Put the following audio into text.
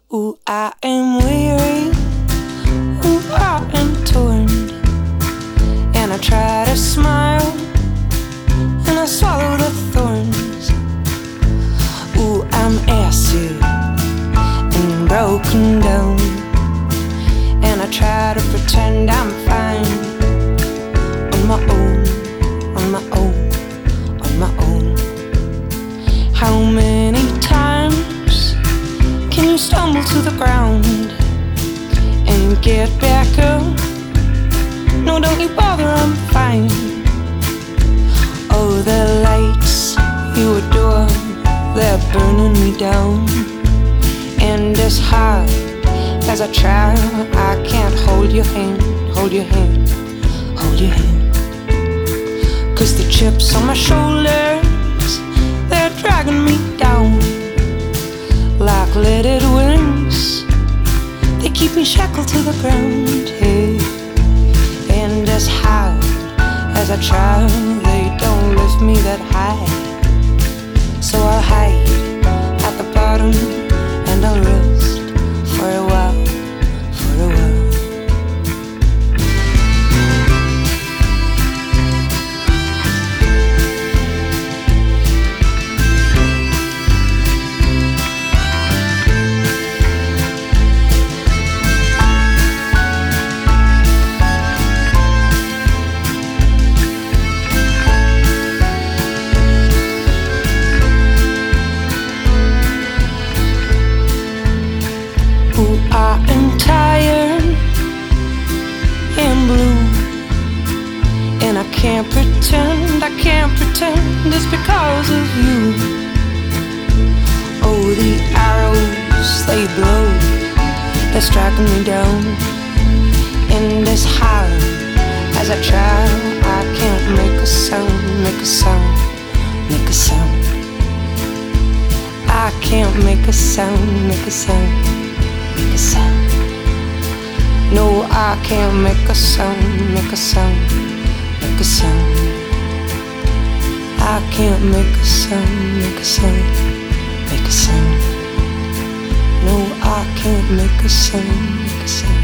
Ooh, I am weary, ooh, I am torn, and I try to smile, and I swallow the thorns. Ooh, I'm acid and broken down, and I try to pretend I'm fine on my own, on my own, on my own. How many times can you stumble to the ground and get back up? No, don't you bother, I'm fine. Oh, the lights you adore, they're burning me down. And as hard as I try, I can't hold your hand, hold your hand, hold your hand. 'Cause the chips on my shoulders, they're dragging me down like leaded wings. They keep me shackled to the ground, hey. And as hard as I try, they don't lift me that high. So I'll hide at the bottom and I'll rest for a while, for a while. I am tired and blue, and I can't pretend it's because of you. Oh, the arrows, they blow, they're striking me down. And as hard as I try, I can't make a sound, make a sound, make a sound. I can't make a sound, make a sound, make a sound. No, I can't make a sound, make a sound, make a sound. I can't make a sound, make a sound, make a sound. No, I can't make a sound, make a sound.